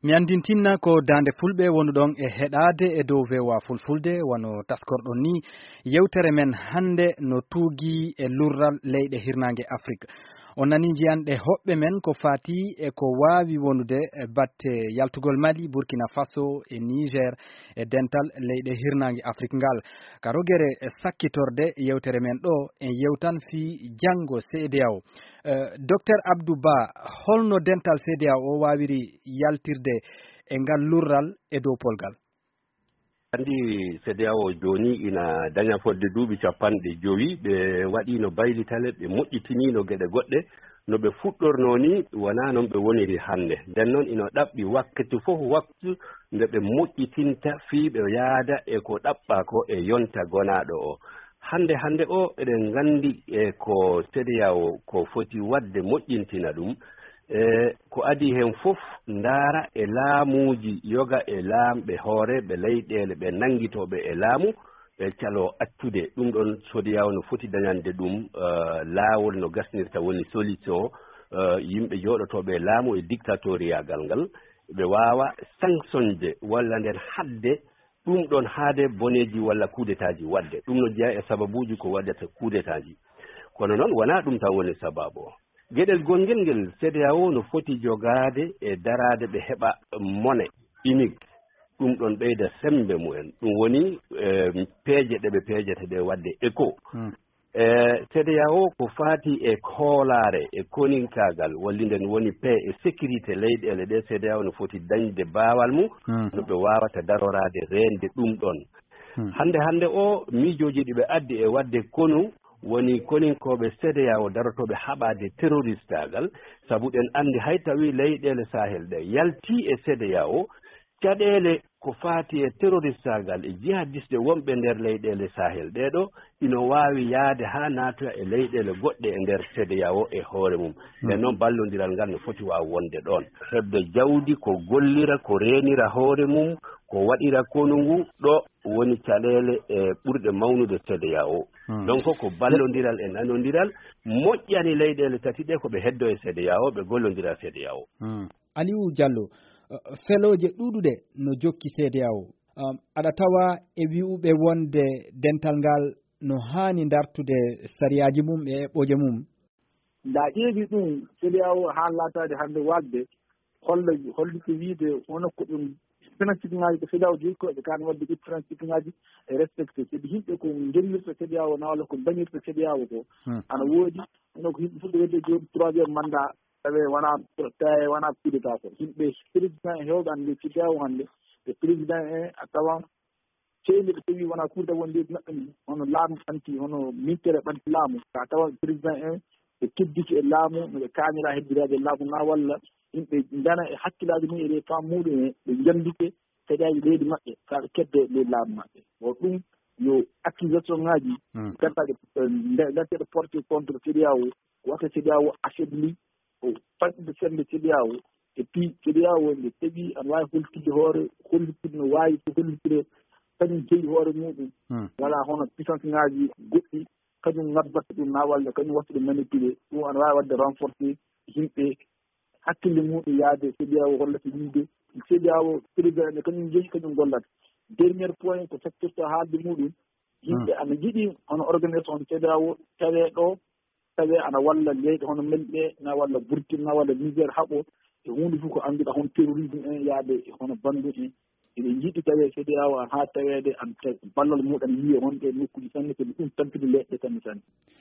mi andintinna ko dande fulɓe wonduɗon e heɗade e dow vewa fulfulde wano taskorɗon ni yewtere men hande no tuugi e lurral leyɗe hirnangue Afrique on nani jiyanɗe hoɓɓe men ko fati e ko wawi wonude batte yaltugol Mali, Burkina Faso e Niger e dental leyɗe hirnangue Afrique ngal karogere sakkitorde yewtere men ɗo en yewtan fi janggo CEDEAO. Docteur Abdou Ba, holno dental CEDEAO o wawiri yaltirde e ngal lurral e dow polgal? Andi CEDEAO joni ina daña fodde duuɓi 50 ɓe waɗino baylitale ɓe moƴƴitinino geɗe goɗɗe no ɓe fuɗɗorno ni wona noon ɓe woniri hannde nden noon ino ɗaɓɓi wakkati fof waktu nde ɓe moƴƴitinta fii ɓe yaada e ko ɗaɓɓa ko e yonta gonaɗo o hannde o eɗen nganndi e ko CEDEAO ko foti wadde moƴƴintina ɗum ko adi hen fof ndaara e laamuuji yoga e laamɓe hoore ɓe leyɗeele ɓe nanngitooɓe e laamu ɓe caloo accude ɗum ɗon CEDEAO no foti dañande ɗum laawol no gasnirta woni solution yimɓe jooɗotooɓe e laamu e dictatoriagal ngal ɓe waawa sanctionde walla nden hadde ɗum ɗon haade boneeji walla coup d'état ji waɗde ɗum no jeya e sababuuji ko waɗata coup d'état ji kono noon wonaa ɗum tan woni sababu o geɗel gongel ngel CEDEAO no foti jogaade e daraade ɓe heɓa mone unique ɗum ɗon ɓeyda sembe mumen ɗum woni peeje ɗe ɓe peejete ɗe waɗde éco CEDEAO ko faati e hoolaare e koninkaagal walli nden woni paix e sécurité leyɗeele ɗe CEDEAO no foti dañde baawal mum no ɓe waawata daroraade reende ɗum ɗon hannde o miijooji ɗi ɓe addi e waɗde konu woni koninkoɓe CEDEAO darotoɓe haɓade terroristagal sabu ɗen andi hay tawi leyɗele Sahel ɗe yalti e CEDEAO caɗele ko faati e terroristagal e jihadiste wonɓe nder leyɗele Sahel ɗeɗo ino wawi yaade ha naatoya e leyɗele goɗɗe e nder CEDEAO e hoore mum nden noon ballodiral ngal no foti waw wonde ɗon hebde jawdi ko gollira ko renira hoore mum ko waɗira konu ngu ɗo woni caɗele e ɓurɗe mawnude CEDEAO donc ko ballodiral e nanodiral moƴƴani leyɗele tati ɗe koɓe heddo e CEDEAO ɓe gollodira CEDEAO. Aliou Diallo, feloje ɗuɗuɗe no jokki CEDEAO aɗa tawa e wi'uɓe wonde dental ngal no hani dartude sariyaji mum e eɓɓoje mum. nda ƴeewi ɗum CEDEAO ha latade hande wadde hollite wiide hono ko ɗum principe ngaji ko CEDEAO jogi ko ɓe kan wadde ɗi principe ngaji e respecté kadi yimɓe ko jellirta CEDEAO na walla ko dañirta CEDEAO ko ana woodi hono ko yimɓe fuɗɗo wedde joni 3e mandat tawe wona coup d'état ko yimɓe président e hewɓe hande CEDEAO hande ɓe président a tawan ceeli ɓe tawi wona coup d'état woni leydi maɓɓe ndi hono laamu ɓanti hono militaire ɓanti laamu a tawa président ɓe keddiki e laamu noɓe kañira heddirade e laamu na walla yimɓe dana e hakkillaji mum eɗe fam muɗum ɓe jandike CEDEAO leydi maɓɓe kaɓe kedde leydi laamu maɓɓe o ɗum yo accusation ngaji gantaɗe ganteɗe porté contre CEDEAO wata CEDEAO affaibli o fanɗinde sende CEDEAO et puis CEDEAO nde tagi aɗa wawi holtide hoore hollitide no wawi so hollitire kañum jeeyi hoore muɗum wala hono puissance ngaji goɗɗi kañum ngabbata ɗum na walla kañum watta ɗum manipulé ɗum aɗa wawi wadde renforcé yimɓe hakkille muɗum yaade CEDEAO hollata yimɓe CEDEAO président ne kañum jeeyi kañum gollata dernier point ko sectorto haalde muɗum yimɓe ana jiiɗi hono organisation de CEDEAO tawe ɗo tawe ana walla leyɗe hono melɗe na walla Burkina na walla Niger haɓo e hunde fof ko annduɗa hono terrorisme yaade hono bandu ene jiiɗi tawe CEDEAO ha tawede ballal muɗum ana yiiye wonɓe nokkuji sanne kadi ɗum tampini leɗɗe sanne sanne.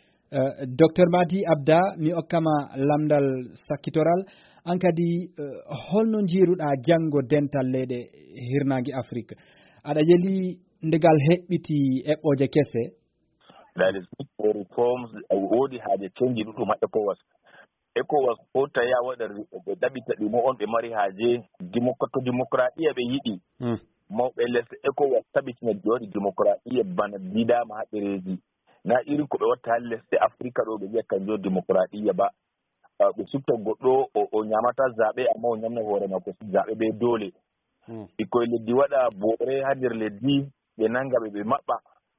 Docteur Madi Abda mi okkama lamdal sakkitoral an kadi holno jiiruɗa janggo dental leyɗe hirnangue Afrique aɗa yeeli ndegal heɓɓiti eɓɓoje kesse. That is good for reforms. Woodi haaje change ɗuɗɗum ha ECOWAS ko taya waɗa ɓe ɗaɓita ɗum on ɓe mari haaje to démocratie ɓe yiɗi mawɓe lesɗe ECOWAS tabitina ɓe waɗi démocratie bana bidama ha ɗereji na irin ko ɓe watta ha lesɗe Afrique ɗo ɓe wiya kanjum démocratie ba ɓe subta goɗɗo o ñamata zaɓe amma o ñamna hoore makko zaɓe ɓe doole ɓikkoye leddi waɗa boore ha nder leddi ɓe nanga ɓe maɓɓa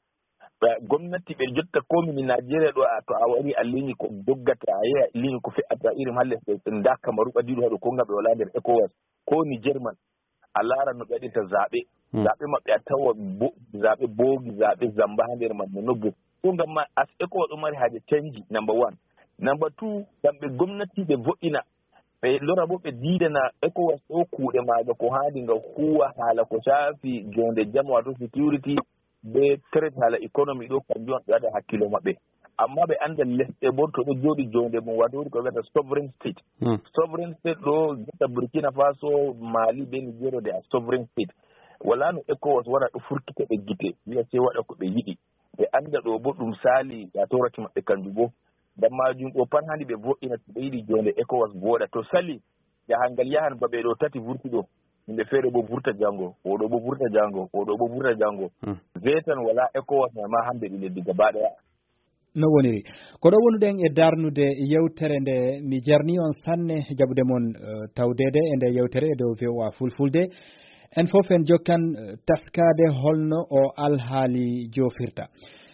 gomnati ɓe jotta komini Nigeria ɗo to a wari a liñi ko doggata a yeeya liñi ko fe'ata irin ha lesɗe nda Kamaru ɓadiɗo haɗo ko nga ɓe wala nder ECOWAS ko Niger man a laara no ɓe waɗirta zaɓe maɓɓe a tawa zaɓe boogi zaɓe zamba ha nder man no nogge ɗum ngam ma as ECOWAS ɗo mari haaje canji number 1. number 2 kamɓe gomnati ɓe vo'ina ɓe lora bo ɓe diidana ECOWAS ɗo kuuɗe maaga ko haandi nga huwa haala ko shaafi jonde jam wato security be trade haala économie ɗo kanjum ɓe waɗa hakkilo maɓɓe amma ɓe annda lesɗe bo to ɗo jooɗi jonde mum wato ko wiyata sovereign state sovereign state ɗo jotta Burkina Faso Mali be Niger de a sovereign state wala no ECOWAS wara ɗo furtita ɓe gite wiya sai waɗa ko ɓe yiɗi ɓe annda ɗo bo ɗum saali ya toraki maɓɓe kanjum bo ngam majum ɗo pan handi ɓe vo'ina to ɓe yiɗi jonde ECOWAS voɗa to sali jahangal yahan ba ɓe ɗo tati vurti ɗo yimɓe feere bo vurta jango oɗo bo vurta jango oɗo bo vurta jango zetan wala ECOWAS ma hamɓe ɗi leddi gaba ɗaya no woniri ko ɗo wonuɗen e darnude yewtere nde mi jarni on sanne jaɓude mon tawdede e nde yewtere e dow VOA fulfulde en fof en jokkan taskade holno o alhaali jofirta